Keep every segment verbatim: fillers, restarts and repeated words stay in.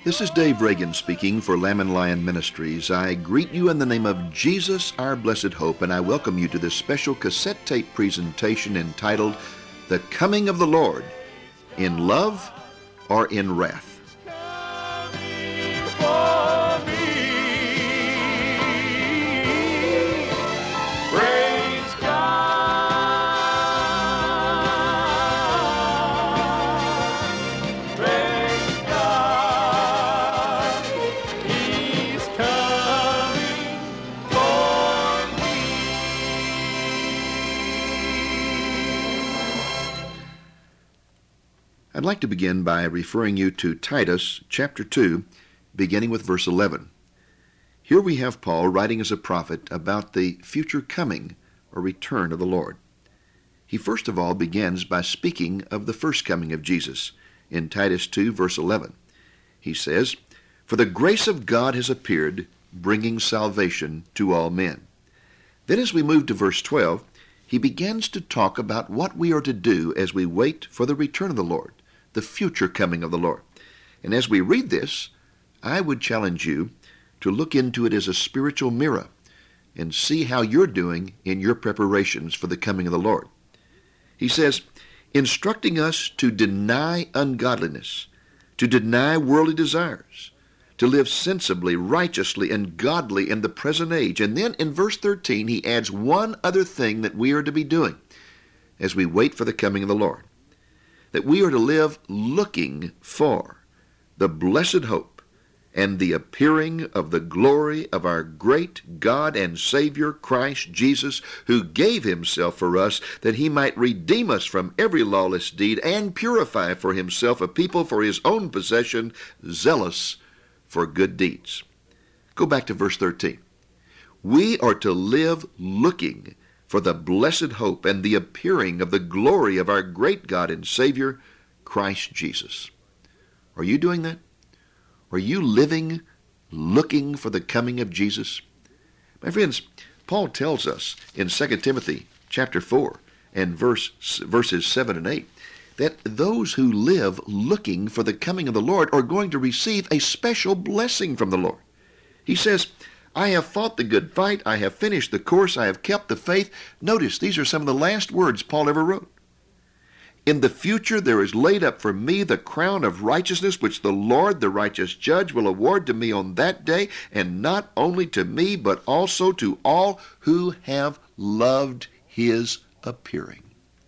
This is Dave Reagan speaking for Lamb and Lion Ministries. I greet you in the name of Jesus, our blessed hope, and I welcome you to this special cassette tape presentation entitled, The Coming of the Lord, in Love or in Wrath. I'd like to begin by referring you to Titus chapter two, beginning with verse eleven. Here we have Paul writing as a prophet about the future coming or return of the Lord. He first of all begins by speaking of the first coming of Jesus. In Titus two, verse eleven, he says, "For the grace of God has appeared, bringing salvation to all men." Then as we move to verse twelve, he begins to talk about what we are to do as we wait for the return of the Lord, the future coming of the Lord. And as we read this, I would challenge you to look into it as a spiritual mirror and see how you're doing in your preparations for the coming of the Lord. He says, instructing us to deny ungodliness, to deny worldly desires, to live sensibly, righteously, and godly in the present age. And then in verse thirteen, he adds one other thing that we are to be doing as we wait for the coming of the Lord, that we are to live looking for the blessed hope and the appearing of the glory of our great God and Savior Christ Jesus, who gave himself for us that he might redeem us from every lawless deed and purify for himself a people for his own possession, zealous for good deeds. Go back to verse thirteen. We are to live looking for the blessed hope and the appearing of the glory of our great God and Savior, Christ Jesus. Are you doing that? Are you living, looking for the coming of Jesus? My friends, Paul tells us in Second Timothy chapter four and verse, verses seven and eight that those who live looking for the coming of the Lord are going to receive a special blessing from the Lord. He says, I have fought the good fight, I have finished the course, I have kept the faith. Notice, these are some of the last words Paul ever wrote. In the future there is laid up for me the crown of righteousness, which the Lord, the righteous judge, will award to me on that day, and not only to me, but also to all who have loved his appearing.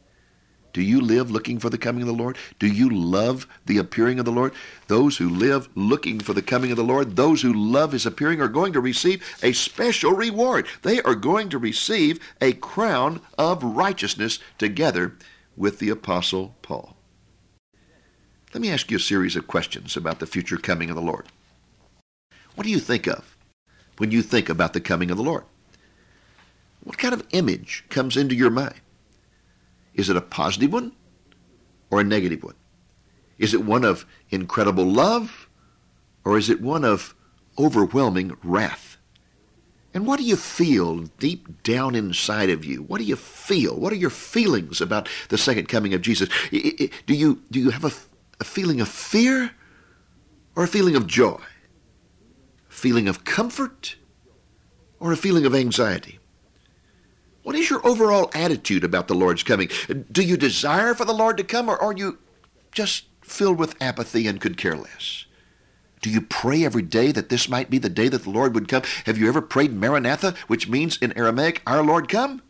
Do you live looking for the coming of the Lord? Do you love the appearing of the Lord? Those who live looking for the coming of the Lord, those who love his appearing, are going to receive a special reward. They are going to receive a crown of righteousness together with the Apostle Paul. Let me ask you a series of questions about the future coming of the Lord. What do you think of when you think about the coming of the Lord? What kind of image comes into your mind? Is it a positive one or a negative one? Is it one of incredible love or is it one of overwhelming wrath? And what do you feel deep down inside of you? What do you feel? What are your feelings about the second coming of Jesus? Do you, do you have a, a feeling of fear or a feeling of joy? A feeling of comfort or a feeling of anxiety? What is your overall attitude about the Lord's coming? Do you desire for the Lord to come, or are you just filled with apathy and could care less? Do you pray every day that this might be the day that the Lord would come? Have you ever prayed Maranatha, which means in Aramaic, our Lord come?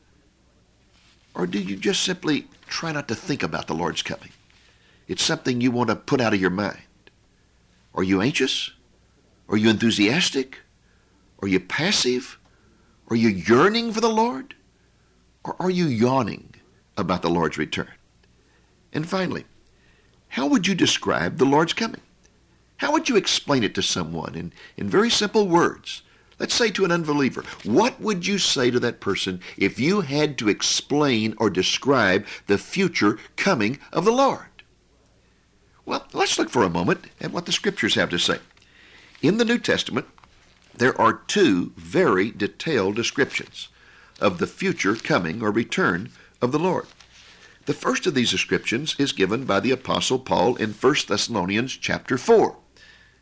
Or do you just simply try not to think about the Lord's coming? It's something you want to put out of your mind. Are you anxious? Are you enthusiastic? Are you passive? Are you yearning for the Lord? Or are you yawning about the Lord's return? And finally, how would you describe the Lord's coming? How would you explain it to someone in, in very simple words? Let's say to an unbeliever, what would you say to that person if you had to explain or describe the future coming of the Lord? Well, let's look for a moment at what the Scriptures have to say. In the New Testament, there are two very detailed descriptions of the future coming or return of the Lord. The first of these descriptions is given by the Apostle Paul in First Thessalonians chapter four.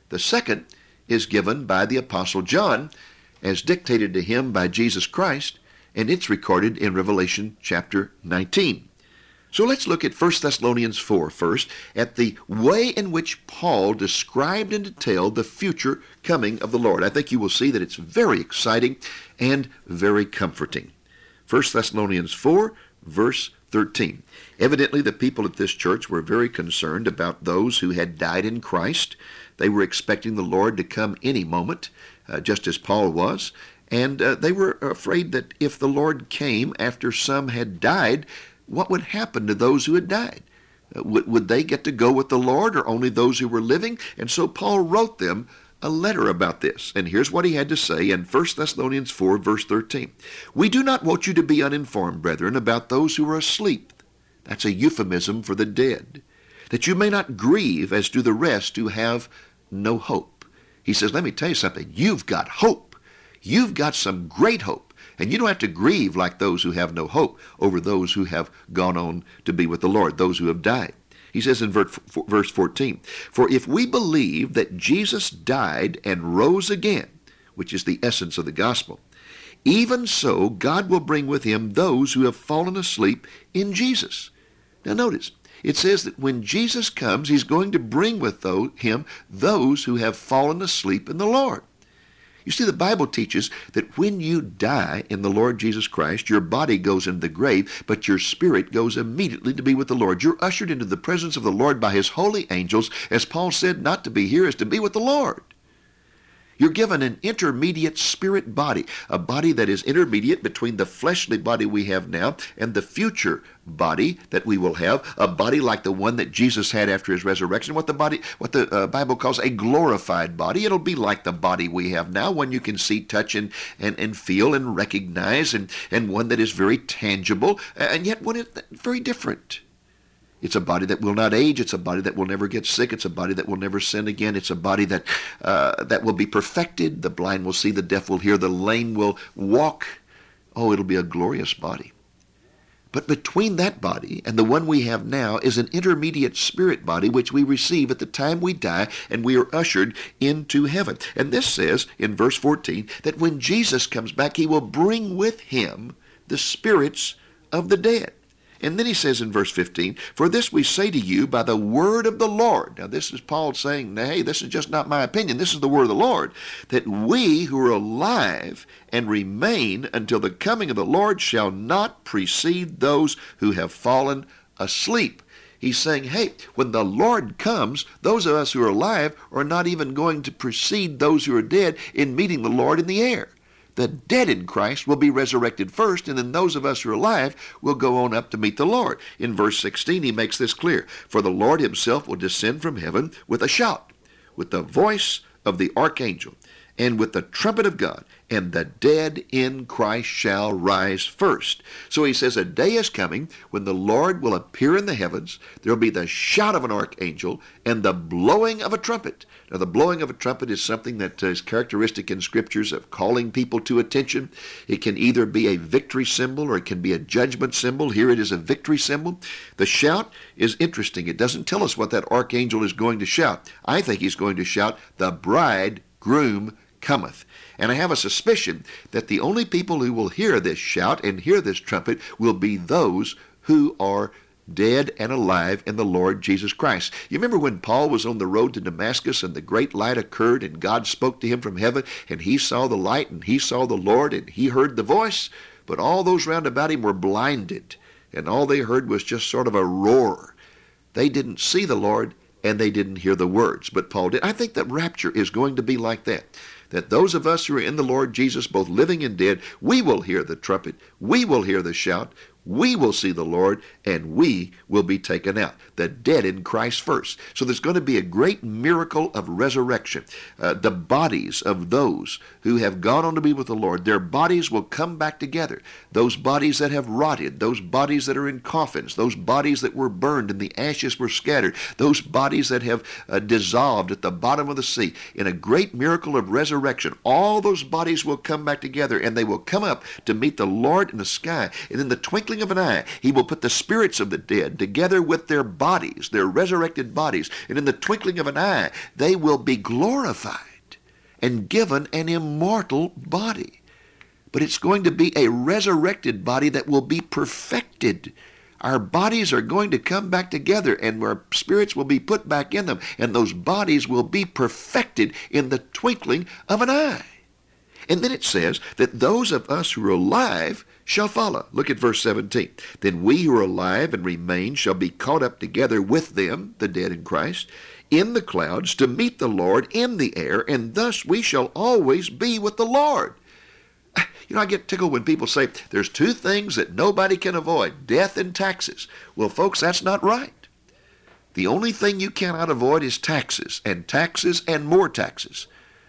The second is given by the Apostle John as dictated to him by Jesus Christ, and it's recorded in Revelation chapter nineteen. So let's look at First Thessalonians four first, at the way in which Paul described and detailed the future coming of the Lord. I think you will see that it's very exciting and very comforting. First Thessalonians four, verse thirteen. Evidently, the people at this church were very concerned about those who had died in Christ. They were expecting the Lord to come any moment, uh, just as Paul was, and uh, they were afraid that if the Lord came after some had died, what would happen to those who had died? Uh, would, would they get to go with the Lord, or only those who were living? And so Paul wrote them a letter about this. And here's what he had to say in First Thessalonians four, verse thirteen. We do not want you to be uninformed, brethren, about those who are asleep. That's a euphemism for the dead. That you may not grieve as do the rest who have no hope. He says, let me tell you something. You've got hope. You've got some great hope. And you don't have to grieve like those who have no hope over those who have gone on to be with the Lord, those who have died. He says in verse fourteen, for if we believe that Jesus died and rose again, which is the essence of the gospel, even so God will bring with him those who have fallen asleep in Jesus. Now notice, it says that when Jesus comes, he's going to bring with those, him those who have fallen asleep in the Lord. You see, the Bible teaches that when you die in the Lord Jesus Christ, your body goes into the grave, but your spirit goes immediately to be with the Lord. You're ushered into the presence of the Lord by his holy angels. As Paul said, not to be here is to be with the Lord. You're given an intermediate spirit body, a body that is intermediate between the fleshly body we have now and the future body that we will have, a body like the one that Jesus had after his resurrection, what the body, what the uh, Bible calls a glorified body. It'll be like the body we have now, one you can see, touch, and, and, and feel and recognize, and, and one that is very tangible, and yet one is very different. It's a body that will not age. It's a body that will never get sick. It's a body that will never sin again. It's a body that uh, that will be perfected. The blind will see, the deaf will hear, the lame will walk. Oh, it'll be a glorious body. But between that body and the one we have now is an intermediate spirit body which we receive at the time we die, and we are ushered into heaven. And this says in verse fourteen that when Jesus comes back, he will bring with him the spirits of the dead. And then he says in verse fifteen, for this we say to you by the word of the Lord. Now this is Paul saying, hey, this is just not my opinion. This is the word of the Lord. That we who are alive and remain until the coming of the Lord shall not precede those who have fallen asleep. He's saying, hey, when the Lord comes, those of us who are alive are not even going to precede those who are dead in meeting the Lord in the air. The dead in Christ will be resurrected first, and then those of us who are alive will go on up to meet the Lord. In verse sixteen, he makes this clear. For the Lord himself will descend from heaven with a shout, with the voice of the archangel, and with the trumpet of God, and the dead in Christ shall rise first. So he says a day is coming when the Lord will appear in the heavens. There will be the shout of an archangel and the blowing of a trumpet. Now the blowing of a trumpet is something that is characteristic in scriptures of calling people to attention. It can either be a victory symbol or it can be a judgment symbol. Here it is a victory symbol. The shout is interesting. It doesn't tell us what that archangel is going to shout. I think he's going to shout, the bridegroom cometh. And I have a suspicion that the only people who will hear this shout and hear this trumpet will be those who are dead and alive in the Lord Jesus Christ. You remember when Paul was on the road to Damascus and the great light occurred and God spoke to him from heaven and he saw the light and he saw the Lord and he heard the voice, but all those round about him were blinded and all they heard was just sort of a roar. They didn't see the Lord and they didn't hear the words, but Paul did. I think that rapture is going to be like that. That those of us who are in the Lord Jesus, both living and dead, we will hear the trumpet, we will hear the shout, we will see the Lord, and we will be taken out. The dead in Christ first. So there's going to be a great miracle of resurrection. Uh, the bodies of those who have gone on to be with the Lord, their bodies will come back together. Those bodies that have rotted, those bodies that are in coffins, those bodies that were burned and the ashes were scattered, those bodies that have uh, dissolved at the bottom of the sea. In a great miracle of resurrection, all those bodies will come back together and they will come up to meet the Lord Lord in the sky, and in the twinkling of an eye, he will put the spirits of the dead together with their bodies, their resurrected bodies, and in the twinkling of an eye, they will be glorified and given an immortal body. But it's going to be a resurrected body that will be perfected. Our bodies are going to come back together, and our spirits will be put back in them, and those bodies will be perfected in the twinkling of an eye. And then it says that those of us who are alive shall follow. Look at verse seventeen. Then we who are alive and remain shall be caught up together with them, the dead in Christ, in the clouds to meet the Lord in the air, and thus we shall always be with the Lord. You know, I get tickled when people say there's two things that nobody can avoid, death and taxes. Well, folks, that's not right. The only thing you cannot avoid is taxes, and taxes and more taxes.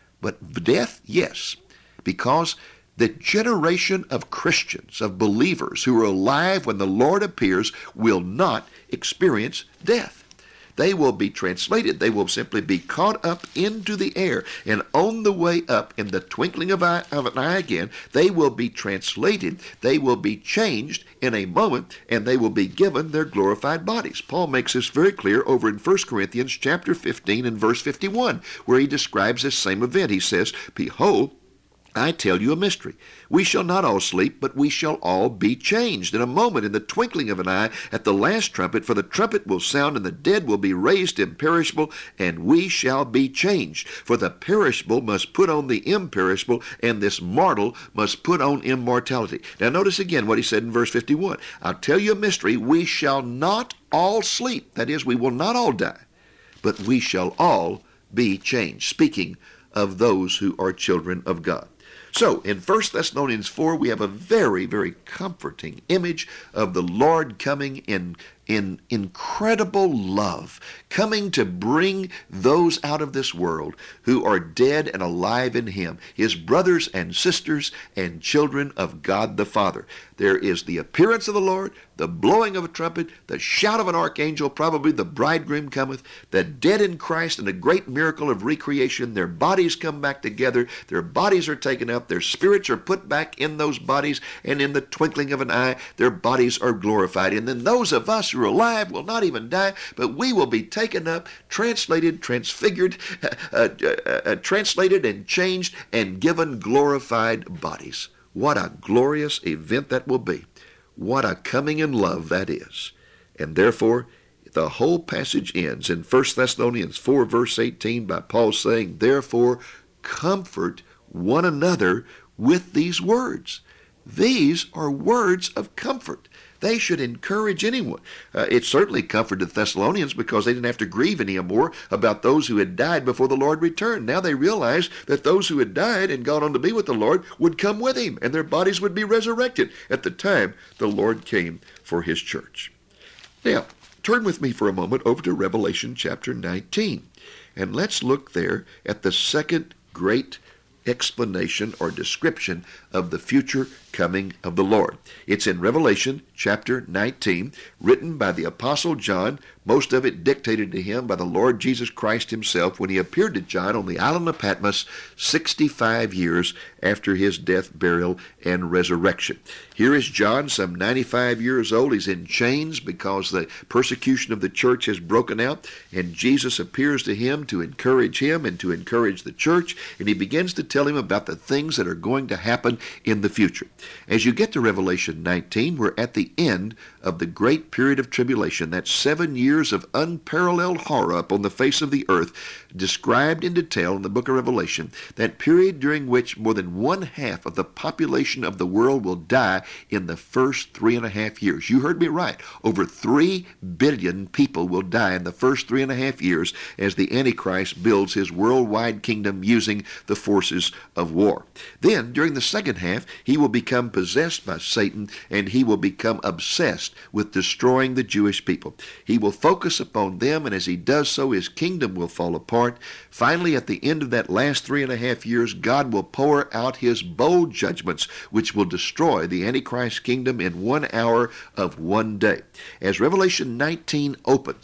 But death, yes, because the generation of Christians, of believers who are alive when the Lord appears will not experience death. They will be translated. They will simply be caught up into the air. And on the way up, in the twinkling of, eye, of an eye again, they will be translated. They will be changed in a moment, and they will be given their glorified bodies. Paul makes this very clear over in First Corinthians chapter fifteen and verse fifty-one, where he describes this same event. He says, "Behold, I tell you a mystery. We shall not all sleep, but we shall all be changed in a moment, in the twinkling of an eye, at the last trumpet. For the trumpet will sound, and the dead will be raised imperishable, and we shall be changed. For the perishable must put on the imperishable, and this mortal must put on immortality." Now notice again what he said in verse fifty-one. "I'll tell you a mystery. We shall not all sleep." That is, we will not all die, but we shall all be changed. Speaking of those who are children of God. So, in First Thessalonians four, we have a very, very comforting image of the Lord coming in, in incredible love, coming to bring those out of this world who are dead and alive in Him, His brothers and sisters and children of God the Father. There is the appearance of the Lord, the blowing of a trumpet, the shout of an archangel, probably the bridegroom cometh, the dead in Christ, and a great miracle of recreation. Their bodies come back together, their bodies are taken up, their spirits are put back in those bodies, and in the twinkling of an eye, their bodies are glorified. And then those of us who are alive will not even die, but we will be taken up, translated, transfigured, uh, uh, uh, translated and changed, and given glorified bodies. What a glorious event that will be. What a coming in love that is. And therefore, the whole passage ends in First Thessalonians four, verse eighteen, by Paul saying, "Therefore, comfort one another with these words." These are words of comfort. They should encourage anyone. Uh, it certainly comforted the Thessalonians because they didn't have to grieve anymore about those who had died before the Lord returned. Now they realized that those who had died and gone on to be with the Lord would come with Him, and their bodies would be resurrected at the time the Lord came for His church. Now, turn with me for a moment over to Revelation chapter nineteen, and let's look there at the second great explanation or description of the future coming of the Lord. It's in Revelation chapter nineteen, written by the Apostle John, most of it dictated to him by the Lord Jesus Christ Himself when He appeared to John on the island of Patmos sixty-five years after His death, burial, and resurrection. Here is John, some ninety-five years old. He's in chains because the persecution of the church has broken out, and Jesus appears to him to encourage him and to encourage the church, and He begins to tell him about the things that are going to happen in the future. As you get to Revelation nineteen, we're at the end of the great period of tribulation, that seven years of unparalleled horror upon the face of the earth, described in detail in the book of Revelation, that period during which more than one half of the population of the world will die in the first three and a half years. You heard me right. Over three billion people will die in the first three and a half years as the Antichrist builds his worldwide kingdom using the forces of war. Then, during the second half, he will become possessed by Satan, and he will become obsessed with destroying the Jewish people. He will focus upon them, and as he does so, his kingdom will fall apart. Finally, at the end of that last three and a half years, God will pour out His bold judgments, which will destroy the Antichrist kingdom in one hour of one day. As Revelation nineteen opens,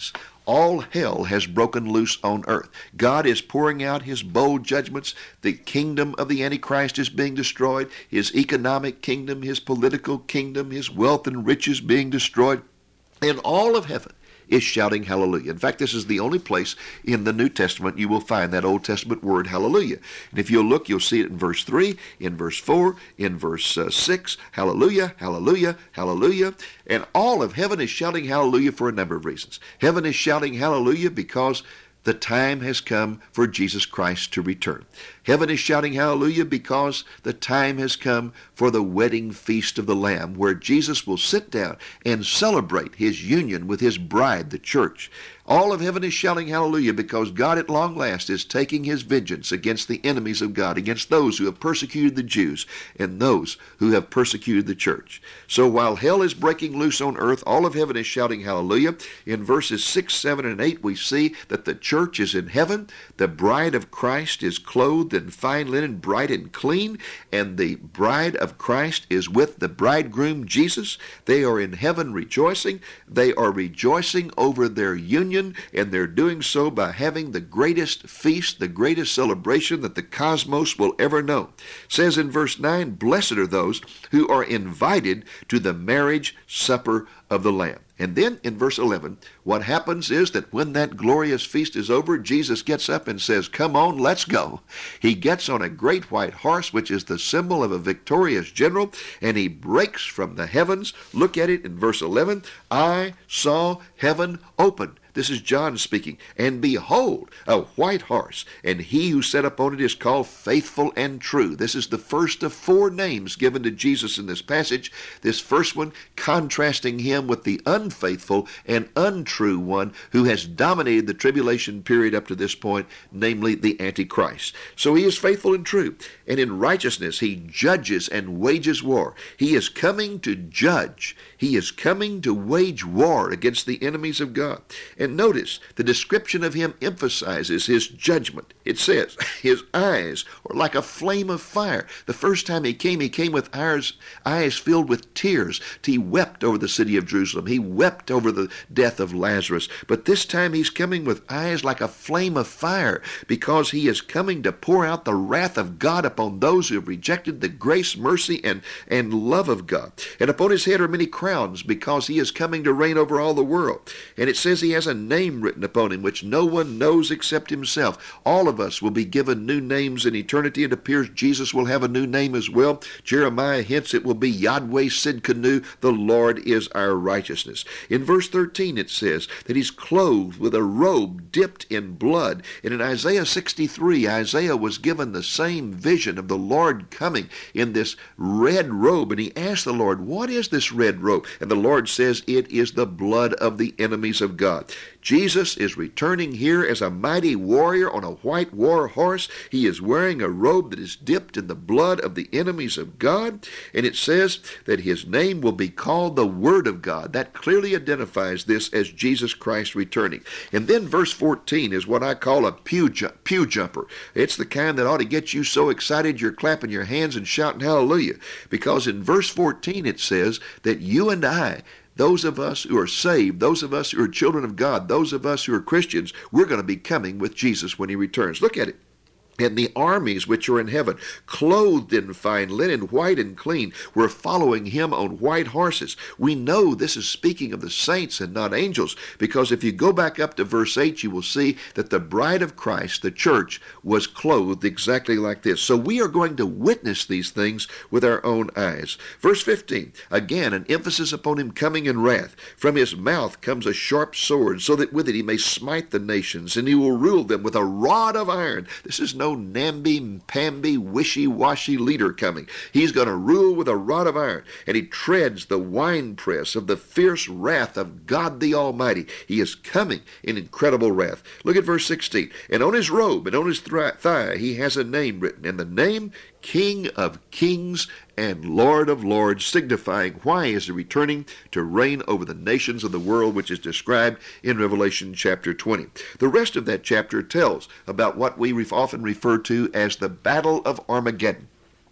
All hell has broken loose on earth. God is pouring out his bold judgments. The kingdom of the Antichrist is being destroyed. His economic kingdom, his political kingdom, his wealth and riches being destroyed. And all of heaven is shouting hallelujah. In fact, this is the only place in the New Testament you will find that Old Testament word hallelujah. And if you'll look, you'll see it in verse three, in verse four, in verse uh, six, hallelujah, hallelujah, hallelujah. And all of heaven is shouting hallelujah for a number of reasons. Heaven is shouting hallelujah because the time has come for Jesus Christ to return. Heaven is shouting hallelujah because the time has come for the wedding feast of the Lamb, where Jesus will sit down and celebrate his union with his bride, the church. All of heaven is shouting hallelujah because God at long last is taking his vengeance against the enemies of God, against those who have persecuted the Jews and those who have persecuted the church. So while hell is breaking loose on earth, all of heaven is shouting hallelujah. In verses six, seven, and eight, we see that the church is in heaven. The bride of Christ is clothed in fine linen, bright and clean, and the bride of Christ is with the bridegroom, Jesus. They are in heaven rejoicing. They are rejoicing over their union, and they're doing so by having the greatest feast, the greatest celebration that the cosmos will ever know. It says in verse nine, blessed are those who are invited to the marriage supper of the Lamb. And then in verse eleven, what happens is that when that glorious feast is over, Jesus gets up and says, come on, let's go. He gets on a great white horse, which is the symbol of a victorious general, and he breaks from the heavens. Look at it in verse eleven. I saw heaven open. This is John speaking. And behold, a white horse, and he who sat upon it is called Faithful and True. This is the first of four names given to Jesus in this passage. This first one contrasting him with the unfaithful and untrue one who has dominated the tribulation period up to this point, namely the Antichrist. So he is faithful and true. And in righteousness he judges and wages war. He is coming to judge. He is coming to wage war against the enemies of God. And notice, the description of him emphasizes his judgment. It says, his eyes are like a flame of fire. The first time he came, he came with eyes, eyes filled with tears. He wept over the city of Jerusalem. He wept over the death of Lazarus. But this time he's coming with eyes like a flame of fire, because he is coming to pour out the wrath of God upon those who have rejected the grace, mercy, and, and love of God. And upon his head are many crowns, because he is coming to reign over all the world. And it says he has a name written upon him which no one knows except himself. All of us will be given new names in eternity. It appears Jesus will have a new name as well. Jeremiah hints it will be Yahweh Sidkenu, the Lord is our righteousness. In verse thirteen it says that he's clothed with a robe dipped in blood. And in Isaiah sixty-three, Isaiah was given the same vision of the Lord coming in this red robe. And he asked the Lord, what is this red robe? And the Lord says, it is the blood of the enemies of God. Jesus is returning here as a mighty warrior on a white war horse. He is wearing a robe that is dipped in the blood of the enemies of God. And it says that his name will be called the Word of God. That clearly identifies this as Jesus Christ returning. And then verse fourteen is what I call a pew, ju- pew jumper. It's the kind that ought to get you so excited you're clapping your hands and shouting hallelujah. Because in verse fourteen it says that you and I, those of us who are saved, those of us who are children of God, those of us who are Christians, we're going to be coming with Jesus when he returns. Look at it. And the armies which are in heaven, clothed in fine linen, white and clean, were following him on white horses. We know this is speaking of the saints and not angels, because if you go back up to verse eight, you will see that the bride of Christ, the church, was clothed exactly like this. So we are going to witness these things with our own eyes. Verse fifteen, again, an emphasis upon him coming in wrath. From his mouth comes a sharp sword, so that with it he may smite the nations, and he will rule them with a rod of iron. This is no No namby-pamby, wishy-washy leader coming. He's going to rule with a rod of iron, and he treads the winepress of the fierce wrath of God the Almighty. He is coming in incredible wrath. Look at verse sixteen. And on his robe and on his thigh he has a name written, and the name King of Kings and Lord of Lords, signifying why he is returning to reign over the nations of the world, which is described in Revelation chapter twenty. The rest of that chapter tells about what we often refer to as the Battle of Armageddon.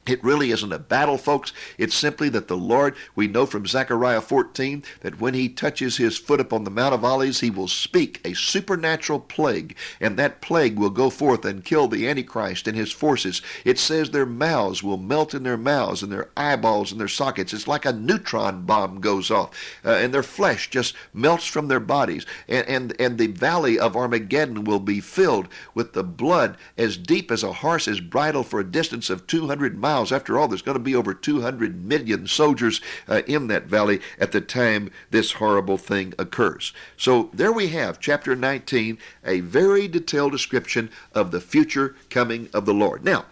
It really isn't a battle, folks. It's simply that the Lord, we know from Zechariah fourteen, that when he touches his foot upon the Mount of Olives, he will speak a supernatural plague, and that plague will go forth and kill the Antichrist and his forces. It says their mouths will melt in their mouths and their eyeballs and their sockets. It's like a neutron bomb goes off, uh, and their flesh just melts from their bodies. And, and, and the valley of Armageddon will be filled with the blood as deep as a horse's bridle for a distance of two hundred miles. After all, there's going to be over two hundred million soldiers uh, in that valley at the time this horrible thing occurs. So there we have chapter nineteen, a very detailed description of the future coming of the Lord. Now,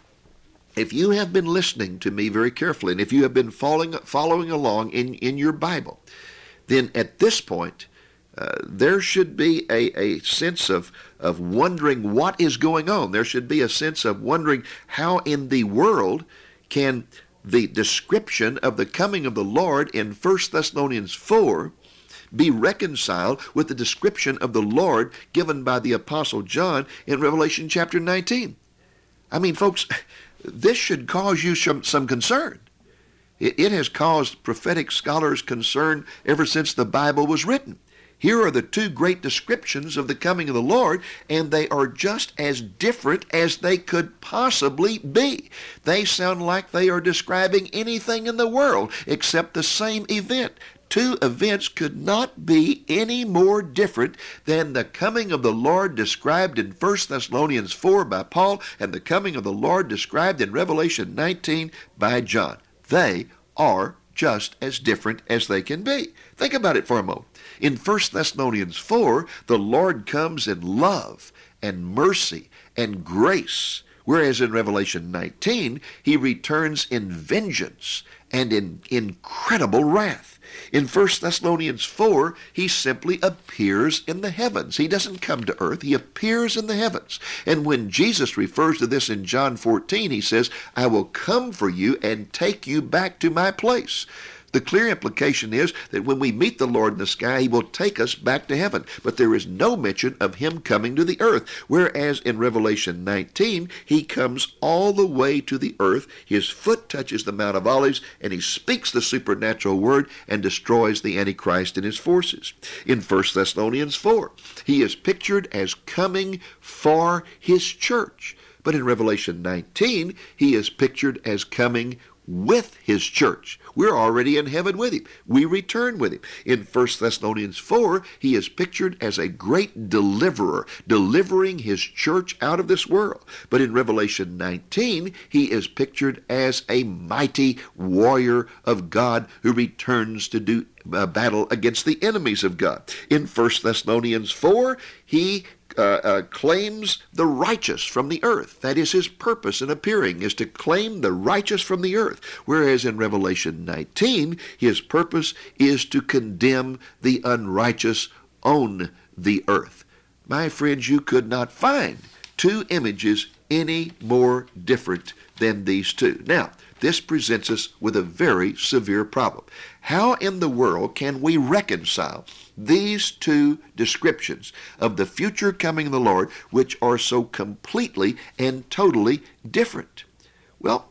if you have been listening to me very carefully, and if you have been following, following along in, in your Bible, then at this point, Uh, there should be a, a sense of, of wondering what is going on. There should be a sense of wondering how in the world can the description of the coming of the Lord in First Thessalonians four be reconciled with the description of the Lord given by the Apostle John in Revelation chapter nineteen. I mean, folks, this should cause you some, some concern. It, it has caused prophetic scholars concern ever since the Bible was written. Here are the two great descriptions of the coming of the Lord, and they are just as different as they could possibly be. They sound like they are describing anything in the world except the same event. Two events could not be any more different than the coming of the Lord described in First Thessalonians four by Paul and the coming of the Lord described in Revelation nineteen by John. They are just as different as they can be. Think about it for a moment. In First Thessalonians four, the Lord comes in love and mercy and grace, whereas in Revelation nineteen, he returns in vengeance and in incredible wrath. In First Thessalonians four, he simply appears in the heavens. He doesn't come to earth. He appears in the heavens. And when Jesus refers to this in John fourteen, he says, I will come for you and take you back to my place. The clear implication is that when we meet the Lord in the sky, he will take us back to heaven. But there is no mention of him coming to the earth, whereas in Revelation nineteen, he comes all the way to the earth. His foot touches the Mount of Olives, and he speaks the supernatural word and destroys the Antichrist and his forces. In First Thessalonians four, he is pictured as coming for his church. But in Revelation nineteen, he is pictured as coming with his church. We're already in heaven with him. We return with him. In First Thessalonians four, he is pictured as a great deliverer, delivering his church out of this world. But in Revelation nineteen, he is pictured as a mighty warrior of God who returns to do uh, battle against the enemies of God. In First Thessalonians four, he Uh, uh, claims the righteous from the earth. That is his purpose in appearing, is to claim the righteous from the earth. Whereas in Revelation nineteen, his purpose is to condemn the unrighteous on the earth. My friends, you could not find two images any more different than these two. Now, this presents us with a very severe problem. How in the world can we reconcile these two descriptions of the future coming of the Lord, which are so completely and totally different? Well,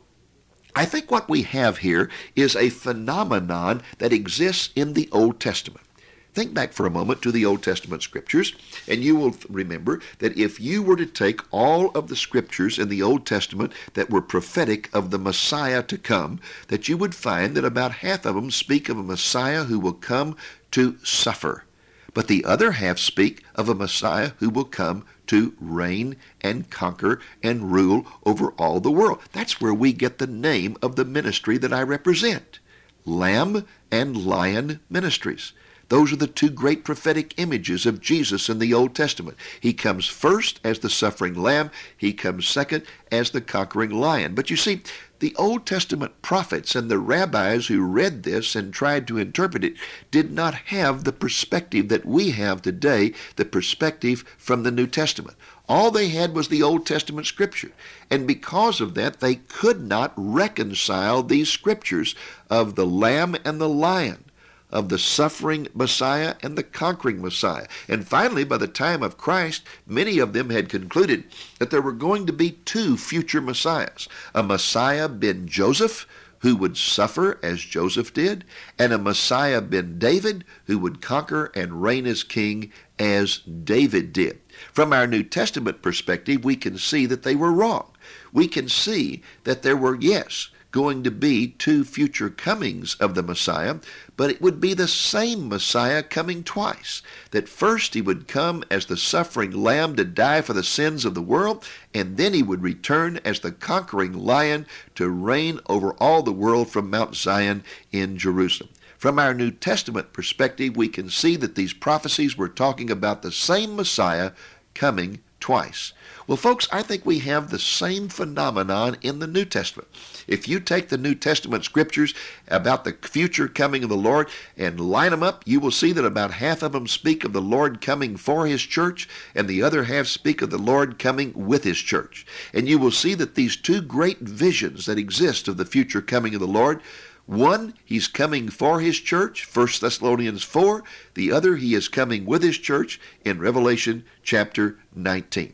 I think what we have here is a phenomenon that exists in the Old Testament. Think back for a moment to the Old Testament scriptures, and you will remember that if you were to take all of the scriptures in the Old Testament that were prophetic of the Messiah to come, that you would find that about half of them speak of a Messiah who will come to suffer. But the other half speak of a Messiah who will come to reign and conquer and rule over all the world. That's where we get the name of the ministry that I represent, Lamb and Lion Ministries. Those are the two great prophetic images of Jesus in the Old Testament. He comes first as the suffering lamb. He comes second as the conquering lion. But you see, the Old Testament prophets and the rabbis who read this and tried to interpret it did not have the perspective that we have today, the perspective from the New Testament. All they had was the Old Testament scripture. And because of that, they could not reconcile these scriptures of the lamb and the lion, of the suffering Messiah and the conquering Messiah. And finally, by the time of Christ, many of them had concluded that there were going to be two future Messiahs, a Messiah ben Joseph, who would suffer as Joseph did, and a Messiah ben David, who would conquer and reign as king as David did. From our New Testament perspective, we can see that they were wrong. We can see that there were, yes, going to be two future comings of the Messiah, but it would be the same Messiah coming twice. That first he would come as the suffering lamb to die for the sins of the world, and then he would return as the conquering lion to reign over all the world from Mount Zion in Jerusalem. From our New Testament perspective, we can see that these prophecies were talking about the same Messiah coming twice. Well, folks, I think we have the same phenomenon in the New Testament. If you take the New Testament scriptures about the future coming of the Lord and line them up, you will see that about half of them speak of the Lord coming for his church, and the other half speak of the Lord coming with his church. And you will see that these two great visions that exist of the future coming of the Lord, one, he's coming for his church, First Thessalonians four. The other, he is coming with his church in Revelation chapter nineteen.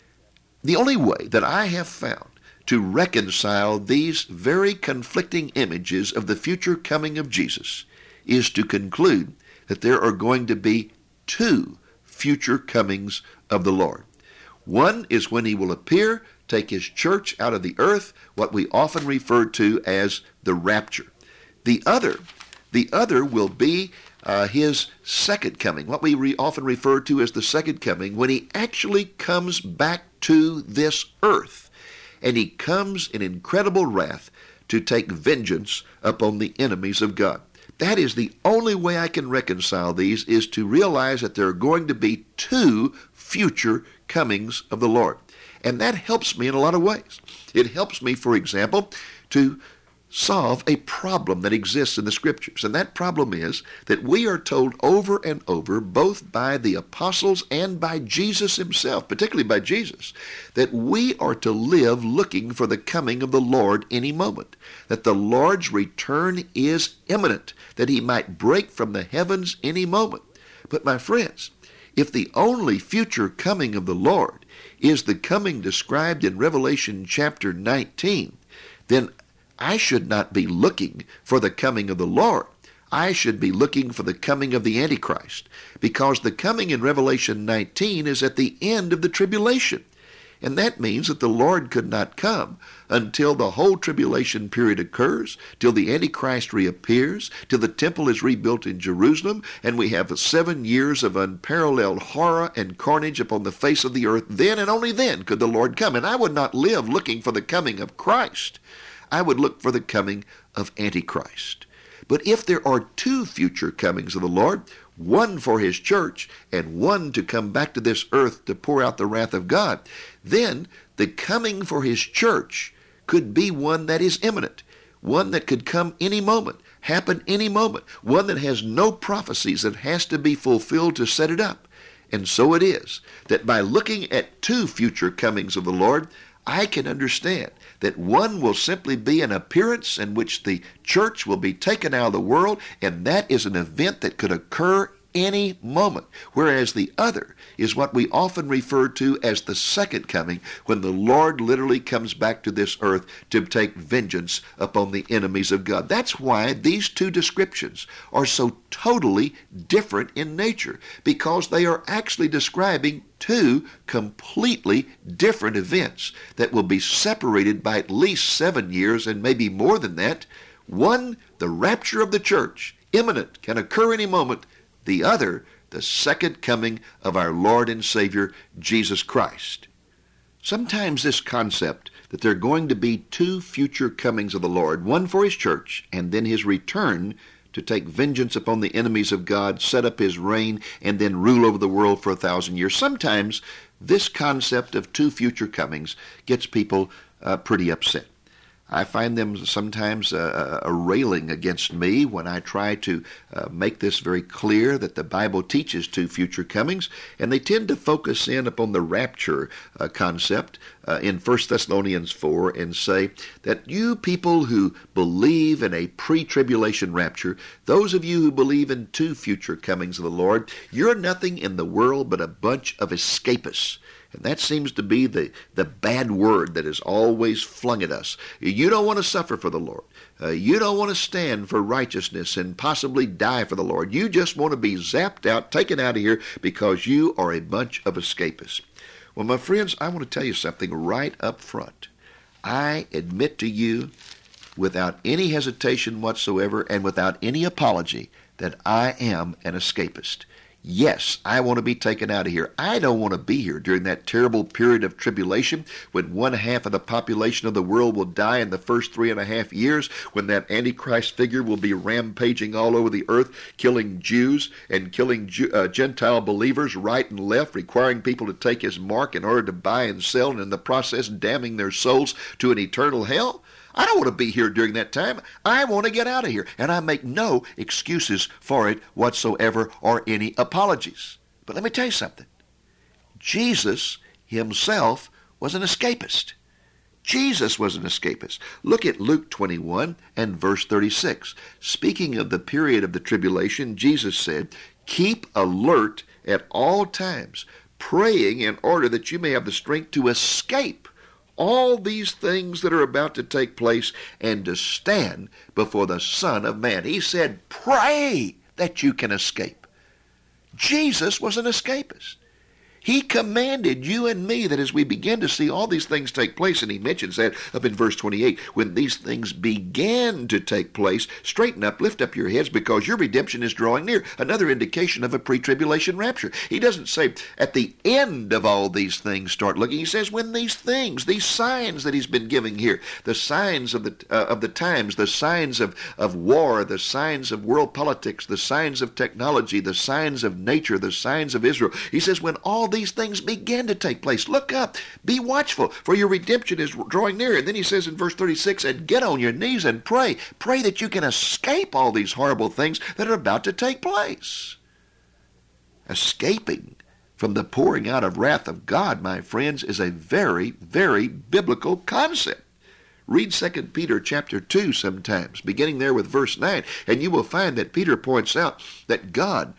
The only way that I have found to reconcile these very conflicting images of the future coming of Jesus is to conclude that there are going to be two future comings of the Lord. One is when he will appear, take his church out of the earth, what we often refer to as the rapture. The other, the other will be uh, his second coming, what we re- often refer to as the second coming, when he actually comes back to this earth. And he comes in incredible wrath to take vengeance upon the enemies of God. That is the only way I can reconcile these, is to realize that there are going to be two future comings of the Lord. And that helps me in a lot of ways. It helps me, for example, to solve a problem that exists in the Scriptures. And that problem is that we are told over and over, both by the apostles and by Jesus himself, particularly by Jesus, that we are to live looking for the coming of the Lord any moment, that the Lord's return is imminent, that he might break from the heavens any moment. But my friends, if the only future coming of the Lord is the coming described in Revelation chapter nineteen, then I should not be looking for the coming of the Lord. I should be looking for the coming of the Antichrist, because the coming in Revelation nineteen is at the end of the tribulation. And that means that the Lord could not come until the whole tribulation period occurs, till the Antichrist reappears, till the temple is rebuilt in Jerusalem, and we have seven years of unparalleled horror and carnage upon the face of the earth. Then and only then could the Lord come. And I would not live looking for the coming of Christ. I would look for the coming of Antichrist. But if there are two future comings of the Lord, one for his church and one to come back to this earth to pour out the wrath of God, then the coming for his church could be one that is imminent, one that could come any moment, happen any moment, one that has no prophecies that has to be fulfilled to set it up. And so it is that by looking at two future comings of the Lord, I can understand that one will simply be an appearance in which the church will be taken out of the world, and that is an event that could occur any moment, whereas the other is what we often refer to as the second coming, when the Lord literally comes back to this earth to take vengeance upon the enemies of God. That's why these two descriptions are so totally different in nature, because they are actually describing two completely different events that will be separated by at least seven years and maybe more than that. One, the rapture of the church, imminent, can occur any moment. The other, the second coming of our Lord and Savior, Jesus Christ. Sometimes this concept that there are going to be two future comings of the Lord, one for his church and then his return to take vengeance upon the enemies of God, set up his reign, and then rule over the world for a thousand years. Sometimes this concept of two future comings gets people uh, pretty upset. I find them sometimes uh, a railing against me when I try to uh, make this very clear that the Bible teaches two future comings, and they tend to focus in upon the rapture uh, concept uh, in First Thessalonians four and say that you people who believe in a pre-tribulation rapture, those of you who believe in two future comings of the Lord, you're nothing in the world but a bunch of escapists. And that seems to be the, the bad word that is always flung at us. You don't want to suffer for the Lord. Uh, you don't want to stand for righteousness and possibly die for the Lord. You just want to be zapped out, taken out of here because you are a bunch of escapists. Well, my friends, I want to tell you something right up front. I admit to you without any hesitation whatsoever and without any apology that I am an escapist. Yes, I want to be taken out of here. I don't want to be here during that terrible period of tribulation when one half of the population of the world will die in the first three and a half years, when that Antichrist figure will be rampaging all over the earth, killing Jews and killing Jew, uh, Gentile believers right and left, requiring people to take his mark in order to buy and sell, and in the process damning their souls to an eternal hell. I don't want to be here during that time. I want to get out of here, and I make no excuses for it whatsoever or any apologies. But let me tell you something. Jesus himself was an escapist. Jesus was an escapist. Look at Luke twenty-one and verse thirty-six. Speaking of the period of the tribulation, Jesus said, "Keep alert at all times, praying in order that you may have the strength to escape all these things that are about to take place and to stand before the Son of Man." He said, pray that you can escape. Jesus was an escapist. He commanded you and me that as we begin to see all these things take place, and he mentions that up in verse twenty-eight, when these things began to take place, straighten up, lift up your heads, because your redemption is drawing near. Another indication of a pre-tribulation rapture. He doesn't say at the end of all these things start looking. He says when these things, these signs that he's been giving here, the signs of the uh, of the times, the signs of, of war, the signs of world politics, the signs of technology, the signs of nature, the signs of Israel. He says when all these things begin to take place, look up, be watchful, for your redemption is drawing near. And then he says in verse thirty-six, and get on your knees and pray. Pray that you can escape all these horrible things that are about to take place. Escaping from the pouring out of wrath of God, my friends, is a very, very biblical concept. Read Second Peter chapter two sometimes, beginning there with verse nine, and you will find that Peter points out that God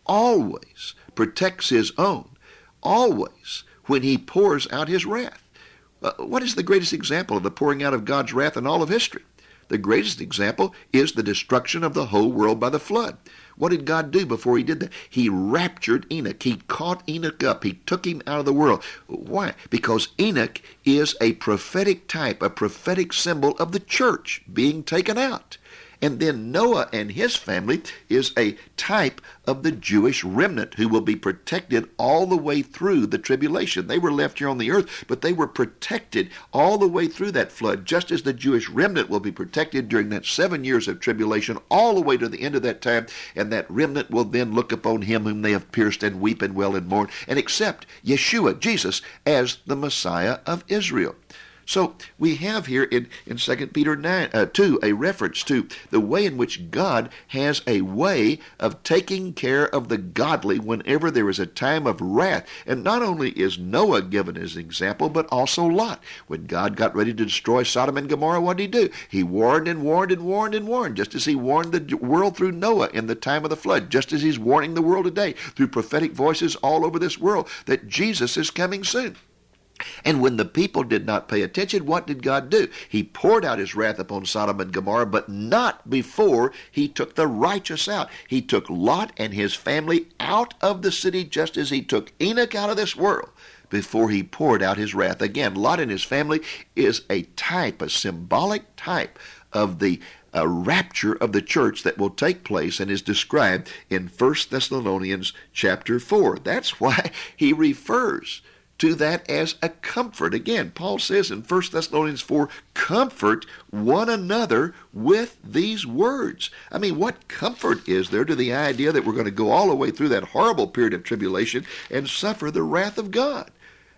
always protects his own, always, when he pours out his wrath. Uh, what is the greatest example of the pouring out of God's wrath in all of history? The greatest example is the destruction of the whole world by the flood. What did God do before he did that? He raptured Enoch. He caught Enoch up. He took him out of the world. Why? Because Enoch is a prophetic type, a prophetic symbol of the church being taken out. And then Noah and his family is a type of the Jewish remnant who will be protected all the way through the tribulation. They were left here on the earth, but they were protected all the way through that flood, just as the Jewish remnant will be protected during that seven years of tribulation all the way to the end of that time. And that remnant will then look upon him whom they have pierced and weep and wail and mourn and accept Yeshua, Jesus, as the Messiah of Israel. So we have here in, in Second Peter nine, uh, two a reference to the way in which God has a way of taking care of the godly whenever there is a time of wrath. And not only is Noah given as an example, but also Lot. When God got ready to destroy Sodom and Gomorrah, what did he do? He warned and warned and warned and warned, just as he warned the world through Noah in the time of the flood, just as he's warning the world today through prophetic voices all over this world that Jesus is coming soon. And when the people did not pay attention, what did God do? He poured out his wrath upon Sodom and Gomorrah, but not before he took the righteous out. He took Lot and his family out of the city, just as he took Enoch out of this world, before he poured out his wrath. Again, Lot and his family is a type, a symbolic type of the a rapture of the church that will take place and is described in First Thessalonians chapter four. That's why he refers to that as a comfort. Again, Paul says in First Thessalonians four, comfort one another with these words. I mean, what comfort is there to the idea that we're going to go all the way through that horrible period of tribulation and suffer the wrath of God?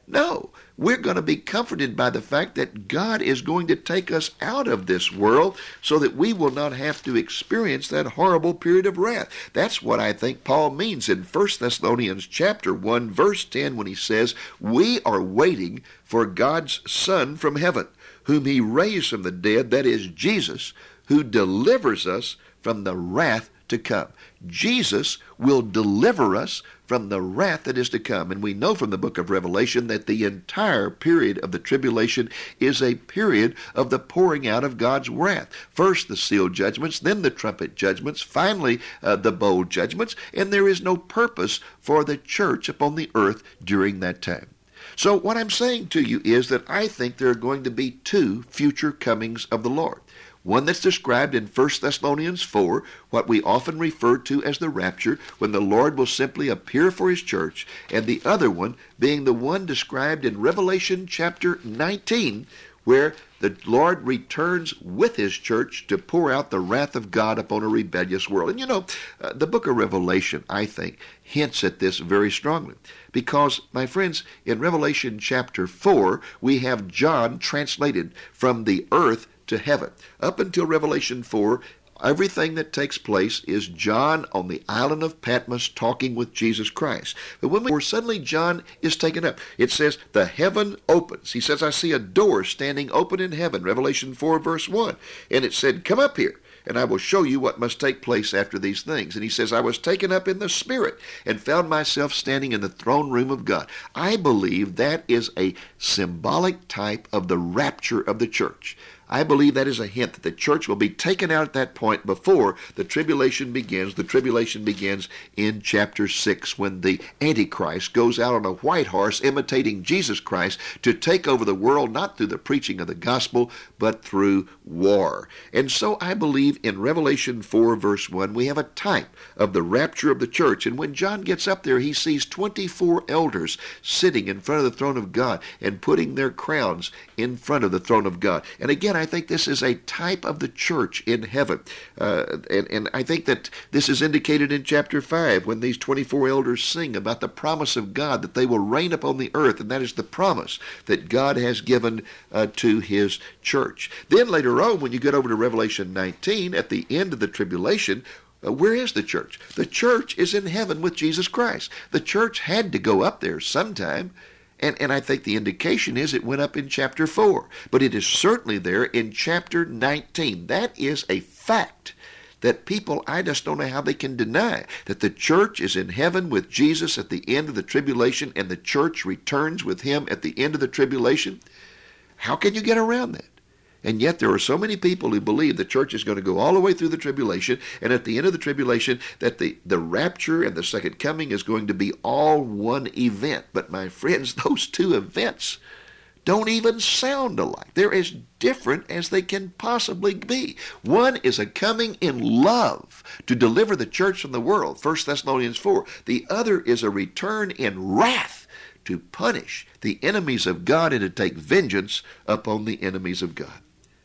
No, we're going to be comforted by the fact that God is going to take us out of this world so that we will not have to experience that horrible period of wrath. That's what I think Paul means in First Thessalonians chapter one, verse ten, when he says, we are waiting for God's Son from heaven, whom he raised from the dead, that is Jesus, who delivers us from the wrath to come. Jesus will deliver us from the wrath that is to come. And we know from the book of Revelation that the entire period of the tribulation is a period of the pouring out of God's wrath. First the seal judgments, then the trumpet judgments, finally uh, the bowl judgments, and there is no purpose for the church upon the earth during that time. So what I'm saying to you is that I think there are going to be two future comings of the Lord. One that's described in First Thessalonians four, what we often refer to as the rapture, when the Lord will simply appear for his church, and the other one being the one described in Revelation chapter nineteen, where the Lord returns with his church to pour out the wrath of God upon a rebellious world. And you know, uh, the book of Revelation, I think, hints at this very strongly. Because, my friends, in Revelation chapter four, we have John translated from the earth to heaven. Up until Revelation four, everything that takes place is John on the island of Patmos talking with Jesus Christ. But when we, suddenly John is taken up, it says, the heaven opens. He says, I see a door standing open in heaven, Revelation four, verse one. And it said, come up here, and I will show you what must take place after these things. And he says, I was taken up in the Spirit and found myself standing in the throne room of God. I believe that is a symbolic type of the rapture of the church. I believe that is a hint that the church will be taken out at that point before the tribulation begins. The tribulation begins in chapter six when the Antichrist goes out on a white horse imitating Jesus Christ to take over the world, not through the preaching of the gospel, but through war. And so I believe in Revelation four, verse one, we have a type of the rapture of the church. And when John gets up there, he sees twenty-four elders sitting in front of the throne of God and putting their crowns in front of the throne of God. And again, I think this is a type of the church in heaven. Uh, and, and I think that this is indicated in chapter five when these twenty-four elders sing about the promise of God that they will reign upon the earth, and that is the promise that God has given uh, to his church. Then later on, when you get over to Revelation nineteen, at the end of the tribulation, Uh, where is the church? The church is in heaven with Jesus Christ. The church had to go up there sometime. And, and I think the indication is it went up in chapter four. But it is certainly there in chapter nineteen. That is a fact that people, I just don't know how they can deny, that the church is in heaven with Jesus at the end of the tribulation and the church returns with him at the end of the tribulation. How can you get around that? And yet there are so many people who believe the church is going to go all the way through the tribulation, and at the end of the tribulation that the, the rapture and the second coming is going to be all one event. But my friends, those two events don't even sound alike. They're as different as they can possibly be. One is a coming in love to deliver the church from the world, First Thessalonians four. The other is a return in wrath to punish the enemies of God and to take vengeance upon the enemies of God.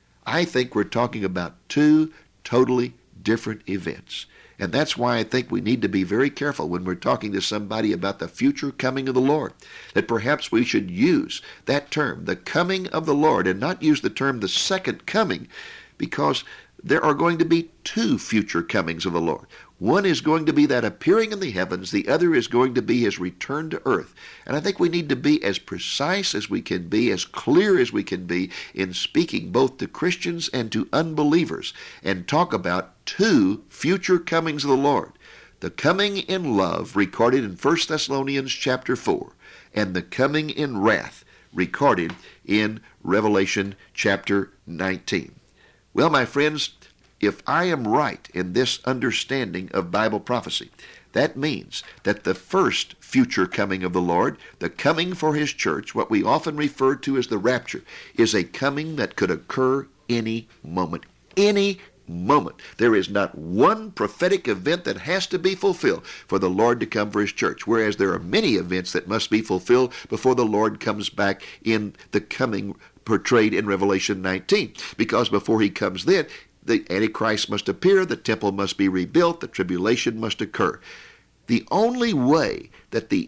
I think we're talking about two totally different events. And that's why I think we need to be very careful when we're talking to somebody about the future coming of the Lord, that perhaps we should use that term, the coming of the Lord, and not use the term the second coming, because there are going to be two future comings of the Lord. One is going to be that appearing in the heavens. The other is going to be his return to earth. And I think we need to be as precise as we can be, as clear as we can be in speaking both to Christians and to unbelievers, and talk about two future comings of the Lord. The coming in love recorded in First Thessalonians chapter four, and the coming in wrath recorded in Revelation chapter nineteen. Well, my friends, if I am right in this understanding of Bible prophecy, that means that the first future coming of the Lord, the coming for his church, what we often refer to as the rapture, is a coming that could occur any moment. Any moment. There is not one prophetic event that has to be fulfilled for the Lord to come for his church, whereas there are many events that must be fulfilled before the Lord comes back in the coming portrayed in Revelation nineteen. Because before he comes then, the Antichrist must appear, the temple must be rebuilt, the tribulation must occur. The only way that the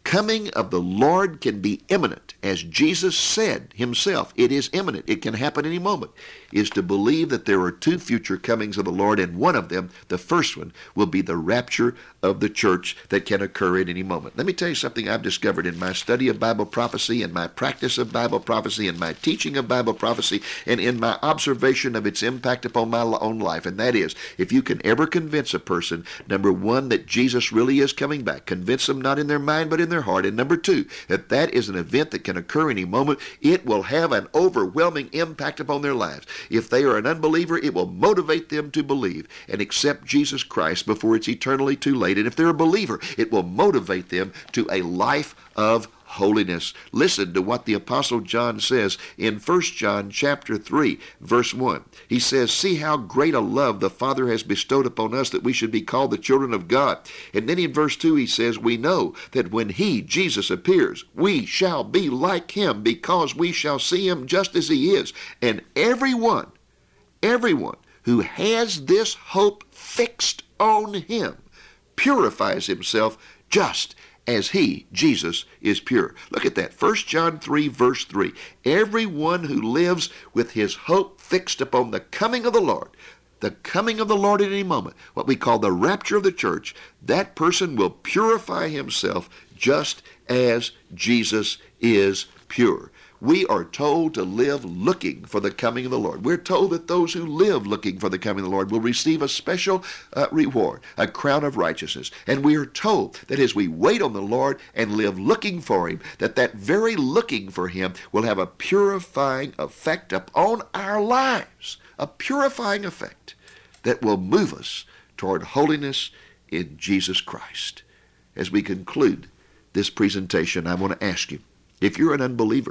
coming of the Lord can be imminent, as Jesus said himself, it is imminent, it can happen any moment, is to believe that there are two future comings of the Lord, and one of them, the first one, will be the rapture of the church that can occur at any moment. Let me tell you something I've discovered in my study of Bible prophecy, in my practice of Bible prophecy, in my teaching of Bible prophecy, and in my observation of its impact upon my own life, and that is, if you can ever convince a person, number one, that Jesus really is coming back, convince them not in their mind but in their heart, and number two, that that is an event that can occur any moment, it will have an overwhelming impact upon their lives. If they are an unbeliever, it will motivate them to believe and accept Jesus Christ before it's eternally too late. And if they're a believer, it will motivate them to a life of holiness. Listen to what the Apostle John says in First John chapter three, verse one. He says, "See how great a love the Father has bestowed upon us that we should be called the children of God." And then in verse two he says, "We know that when he, Jesus, appears, we shall be like him, because we shall see him just as he is. And everyone, everyone who has this hope fixed on him purifies himself just as he, Jesus, is pure." Look at that. First John three, verse three. Everyone who lives with his hope fixed upon the coming of the Lord, the coming of the Lord at any moment, what we call the rapture of the church, that person will purify himself just as Jesus is pure. We are told to live looking for the coming of the Lord. We're told that those who live looking for the coming of the Lord will receive a special uh, reward, a crown of righteousness. And we are told that as we wait on the Lord and live looking for him, that that very looking for him will have a purifying effect upon our lives, a purifying effect that will move us toward holiness in Jesus Christ. As we conclude this presentation, I want to ask you, if you're an unbeliever,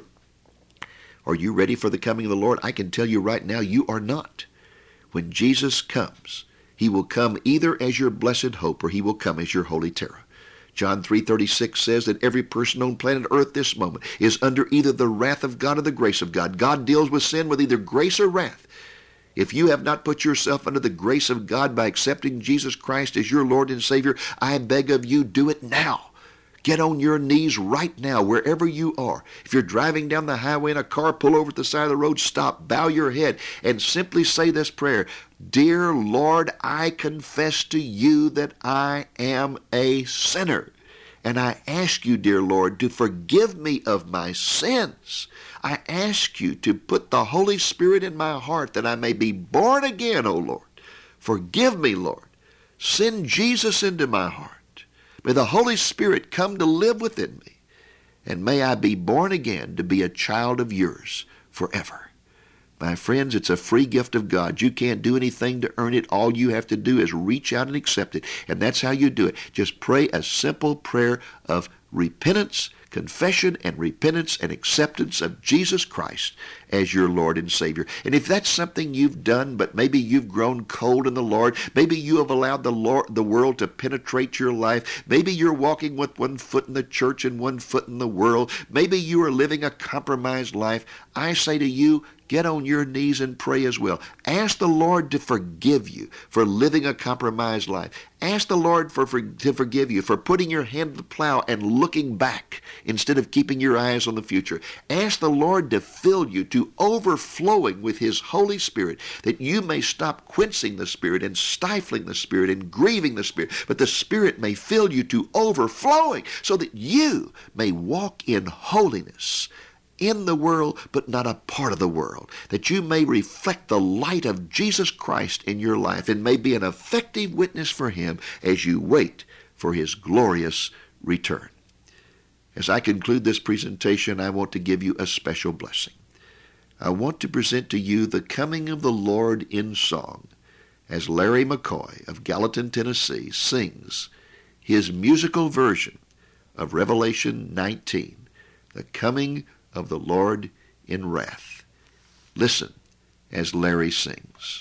are you ready for the coming of the Lord? I can tell you right now, you are not. When Jesus comes, he will come either as your blessed hope or he will come as your holy terror. John three thirty-six says that every person on planet Earth this moment is under either the wrath of God or the grace of God. God deals with sin with either grace or wrath. If you have not put yourself under the grace of God by accepting Jesus Christ as your Lord and Savior, I beg of you, do it now. Get on your knees right now, wherever you are. If you're driving down the highway in a car, pull over at the side of the road, stop, bow your head, and simply say this prayer: "Dear Lord, I confess to you that I am a sinner. And I ask you, dear Lord, to forgive me of my sins. I ask you to put the Holy Spirit in my heart that I may be born again, O Lord. Forgive me, Lord. Send Jesus into my heart. May the Holy Spirit come to live within me, and may I be born again to be a child of yours forever." My friends, it's a free gift of God. You can't do anything to earn it. All you have to do is reach out and accept it, and that's how you do it. Just pray a simple prayer of repentance, confession and repentance and acceptance of Jesus Christ as your Lord and Savior. And if that's something you've done, but maybe you've grown cold in the Lord, maybe you have allowed the Lord, the world to penetrate your life, maybe you're walking with one foot in the church and one foot in the world, maybe you are living a compromised life, I say to you, get on your knees and pray as well. Ask the Lord to forgive you for living a compromised life. Ask the Lord for, for, to forgive you for putting your hand to the plow and looking back instead of keeping your eyes on the future. Ask the Lord to fill you to overflowing with his Holy Spirit, that you may stop quenching the Spirit and stifling the Spirit and grieving the Spirit, but the Spirit may fill you to overflowing so that you may walk in holiness in the world, but not a part of the world, that you may reflect the light of Jesus Christ in your life and may be an effective witness for him as you wait for his glorious return. As I conclude this presentation, I want to give you a special blessing. I want to present to you the coming of the Lord in song as Larry McCoy of Gallatin, Tennessee sings his musical version of Revelation nineteen, the coming of the Lord in wrath. Listen as Larry sings.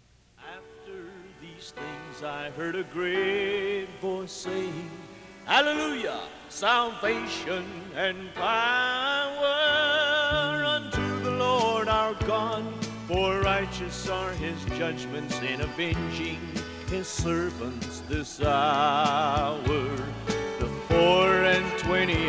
After these things I heard a great voice saying, Hallelujah, salvation and power unto the Lord our God, for righteous are his judgments in avenging his servants this hour. The four and twenty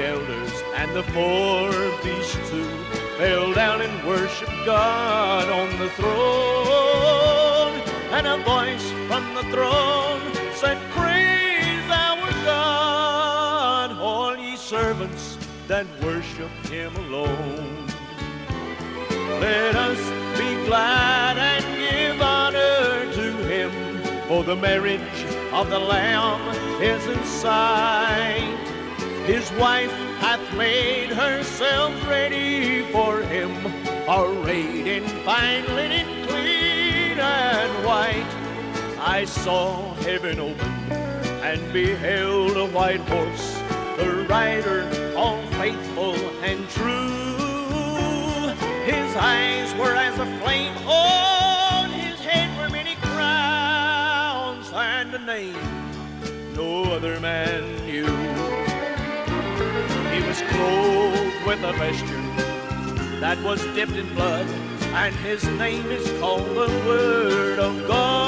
four beasts who fell down and worshiped God on the throne. And a voice from the throne said, praise our God, all ye servants that worship him alone. Let us be glad and give honor to him, for the marriage of the Lamb is in sight. His wife hath made herself ready for him, arrayed in fine linen, clean and white. I saw heaven open and beheld a white horse, the rider all faithful and true. His eyes were as a flame, on his head were many crowns, and a name no other man knew. He was clothed with a vesture that was dipped in blood, and his name is called the Word of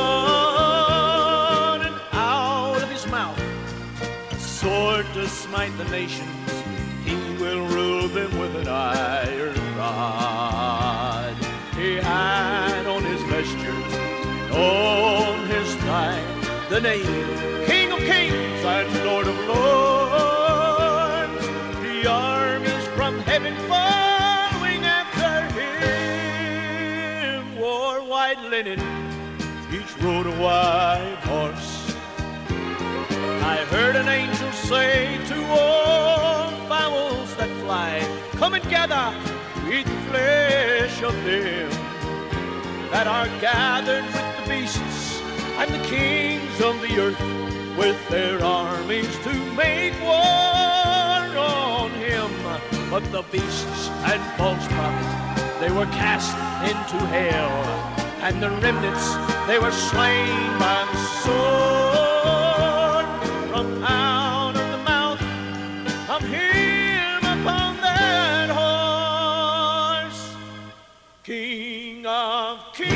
God. And out of his mouth a sword to smite the nations, he will rule them with an iron rod. He had on his vesture, on his thigh, the name King of Kings and Lord of Lords. The armies from heaven following after him wore white linen, each rode a white horse. I heard an angel say to all fowls that fly, come and gather, eat the flesh of them that are gathered with the beasts and the kings of the earth, with their armies to make war on him. But the beasts and false prophets, they were cast into hell, and the remnants, they were slain by the sword from out of the mouth of him upon that horse, King of Kings.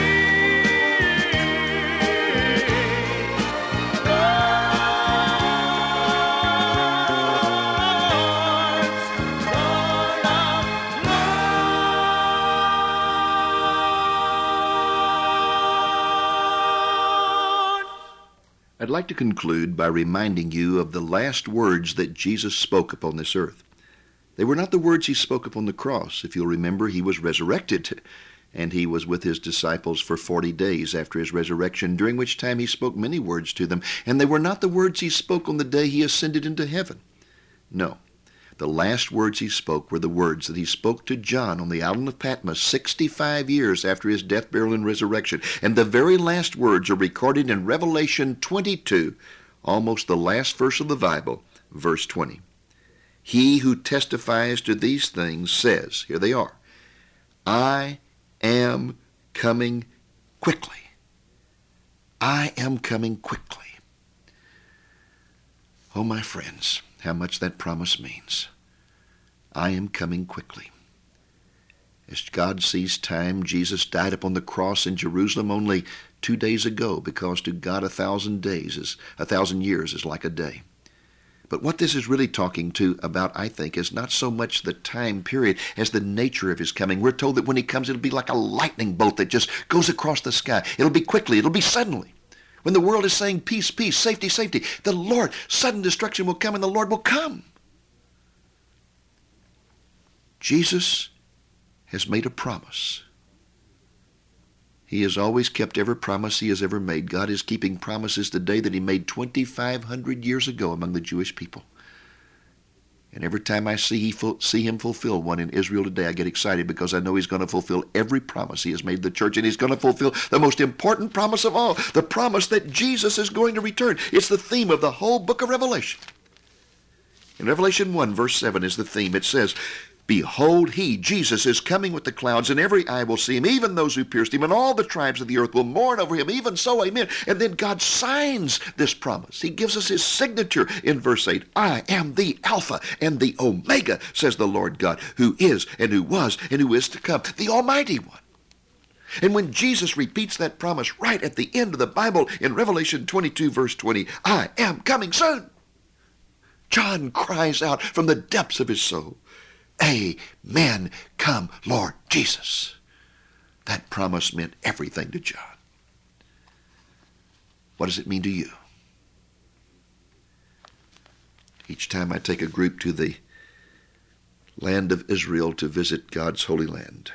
I'd like to conclude by reminding you of the last words that Jesus spoke upon this earth. They were not the words he spoke upon the cross. If you'll remember, he was resurrected, and he was with his disciples for forty days after his resurrection, during which time he spoke many words to them, and they were not the words he spoke on the day he ascended into heaven. No, the last words he spoke were the words that he spoke to John on the island of Patmos sixty-five years after his death, burial, and resurrection. And the very last words are recorded in Revelation twenty-two, almost the last verse of the Bible, verse twenty. He who testifies to these things says, here they are, I am coming quickly. I am coming quickly. Oh, my friends, how much that promise means. I am coming quickly. As God sees time, Jesus died upon the cross in Jerusalem only two days ago, because to God a thousand days is a thousand years is like a day. But what this is really talking to about, I think, is not so much the time period as the nature of his coming. We're told that when he comes, it'll be like a lightning bolt that just goes across the sky. It'll be quickly. It'll be suddenly. When the world is saying peace, peace, safety, safety, the Lord, sudden destruction will come, and the Lord will come. Jesus has made a promise. He has always kept every promise he has ever made. God is keeping promises today that he made twenty-five hundred years ago among the Jewish people. And every time I see, he ful- see him fulfill one in Israel today, I get excited, because I know he's going to fulfill every promise he has made the church, and he's going to fulfill the most important promise of all, the promise that Jesus is going to return. It's the theme of the whole book of Revelation. In Revelation one, verse seven is the theme. It says, behold, he, Jesus, is coming with the clouds, and every eye will see him, even those who pierced him, and all the tribes of the earth will mourn over him. Even so, amen. And then God signs this promise. He gives us his signature in verse eight. I am the Alpha and the Omega, says the Lord God, who is and who was and who is to come, the Almighty One. And when Jesus repeats that promise right at the end of the Bible in Revelation twenty-two, verse twenty, I am coming soon, John cries out from the depths of his soul, Amen. Come, Lord Jesus. That promise meant everything to John. What does it mean to you? Each time I take a group to the land of Israel to visit God's holy land,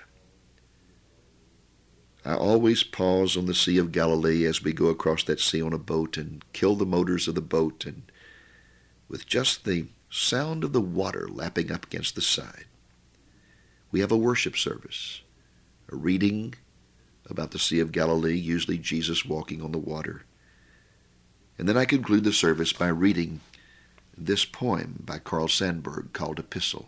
I always pause on the Sea of Galilee as we go across that sea on a boat and kill the motors of the boat, and with just the sound of the water lapping up against the side, we have a worship service, a reading about the Sea of Galilee, usually Jesus walking on the water. And then I conclude the service by reading this poem by Carl Sandburg called Epistle.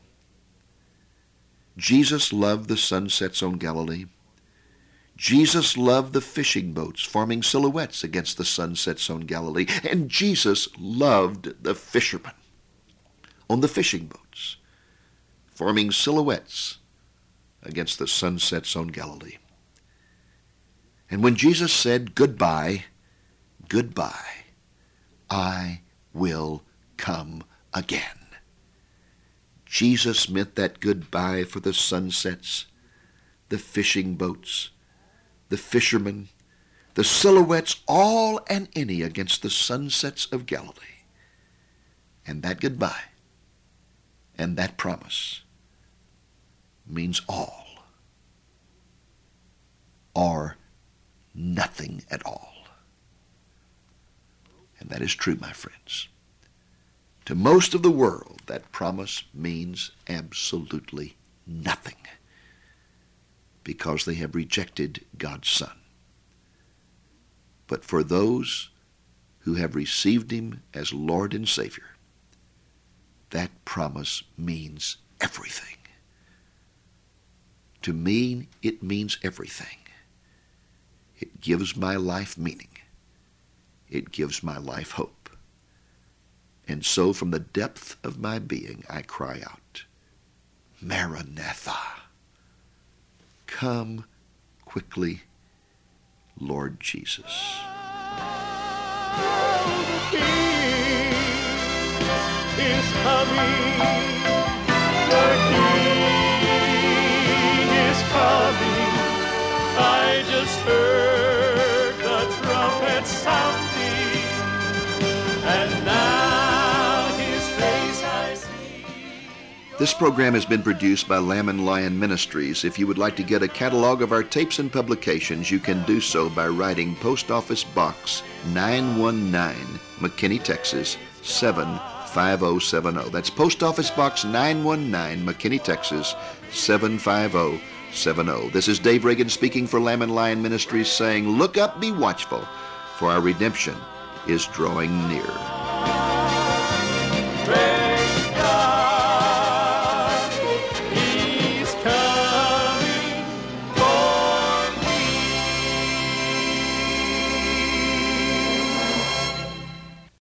Jesus loved the sunsets on Galilee. Jesus loved the fishing boats forming silhouettes against the sunsets on Galilee. And Jesus loved the fishermen on the fishing boats forming silhouettes against the sunsets on Galilee. And when Jesus said, goodbye, goodbye, I will come again, Jesus meant that goodbye for the sunsets, the fishing boats, the fishermen, the silhouettes, all and any against the sunsets of Galilee. And that goodbye and that promise means all or nothing at all. And that is true, my friends. To most of the world, that promise means absolutely nothing, because they have rejected God's Son. But for those who have received him as Lord and Savior, that promise means everything. To me, it means everything. It gives my life meaning. It gives my life hope. And so from the depth of my being, I cry out, Maranatha. Come quickly, Lord Jesus. The King is coming. The King is coming. I just heard the trumpet sounding, and now his face I see. This program has been produced by Lamb and Lion Ministries. If you would like to get a catalog of our tapes and publications, you can do so by writing Post Office Box nine one nine, McKinney, Texas, seven five zero seven zero. That's Post Office Box nine one nine, McKinney, Texas, seven five zero seven zero. This is Dave Reagan speaking for Lamb and Lion Ministries, saying, look up, be watchful, for our redemption is drawing near.